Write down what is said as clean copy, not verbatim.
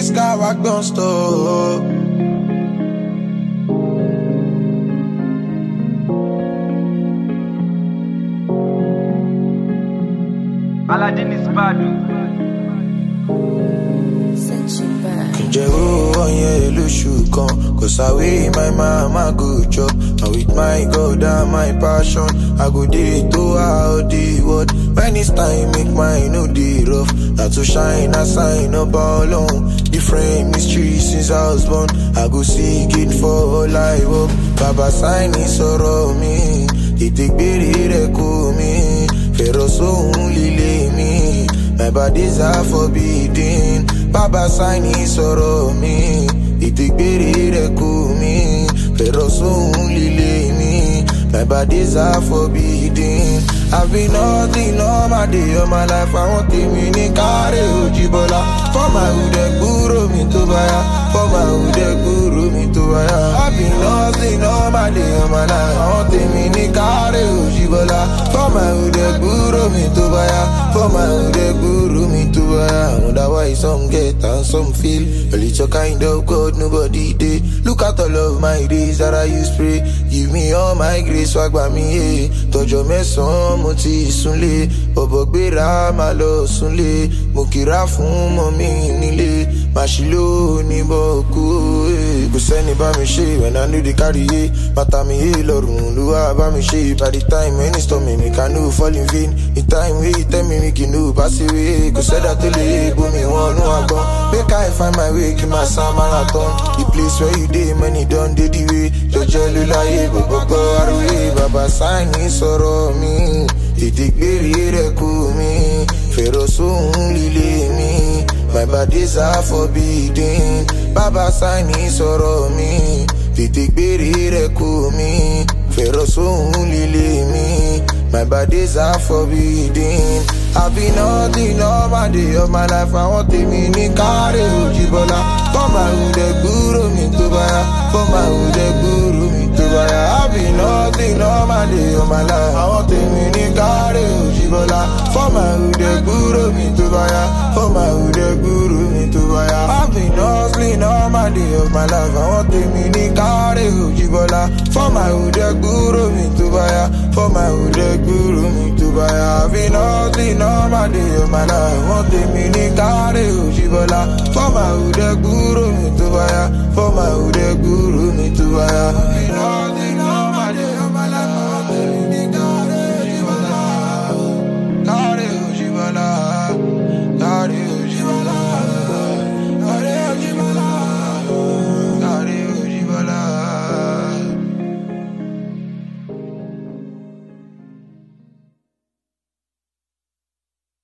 this car I don't stop. Aladdin is bad. Cause I weigh my mama good job. And with my God and my passion, I go day to out the world. When it's time, make my no day rough. Not to shine a sign up all on. Different mysteries since I was born. I go seek it for life up. Baba sign is around me. He take better me. Pero so only lay me. My bodies are forbidden. Baba sign is around me. He take better me. Pero so only lay me. My bodies are forbidden. I've been hustling all my day, all my life. I want to mini carry Ojibola. For my hood, guru me to buy. For my hood, guru me to buy. I've been hustling all my day, all my life. I want to mini carry Ojibola. For my hood, guru me to buy. For my hood, guru me to buy. I wonder why some get and some feel. A little kind of God, nobody did. Look at all of my days that I used to pray. Give me all my grace, swag by me, Tojo me son, mo ti sunle. Bobo gbera ma lo sunle. Mo kira fún mommy nílé. Mashilo ni boku, Kò sẹ́ni bá mi ṣe when I know they carry it. Bàtà mi lọ́rùn Olúwa bá mi ṣe. By the time when it's storming, me can no fall in vain. The time wey you tell me make you know pass away. Kò sẹ́dá tó lè bomi wọnú àgbọn. Make I find my way, keep my sound marathon. The place where you dey, money done dey the way. Jọjọ ló láyé, gbogbo àròyé. Bàbá sign ní sọ̀rọ̀ mi. Ètè gbére rẹ̀ kú mi. Fèrò sóhun líle mi. My bodies are forbidden. Baba sign ní sọ̀rọ̀ mi. Ètè gbére rẹ̀ kú mi. Fèrò sóhun líle mi. My bodies are forbidden. I've been hustling all my day of my life. I want to mini carry Ojibola. For my hood, guru me to buy. For my hood, guru me to buy. I've been hustling all my day of my life. I want to mini carry Ojibola. For my hood, guru me to buy. For my hood, guru me to buy. I've been hustling all my day of my life. I want to mini carry Ojibola. For my hood, guru me to buy. For my hood, guru me to buy. I've been hustling all my day of my life. I want to mini carry Ojibola. For my hood, guru me to buy. For my hood, guru me to buy.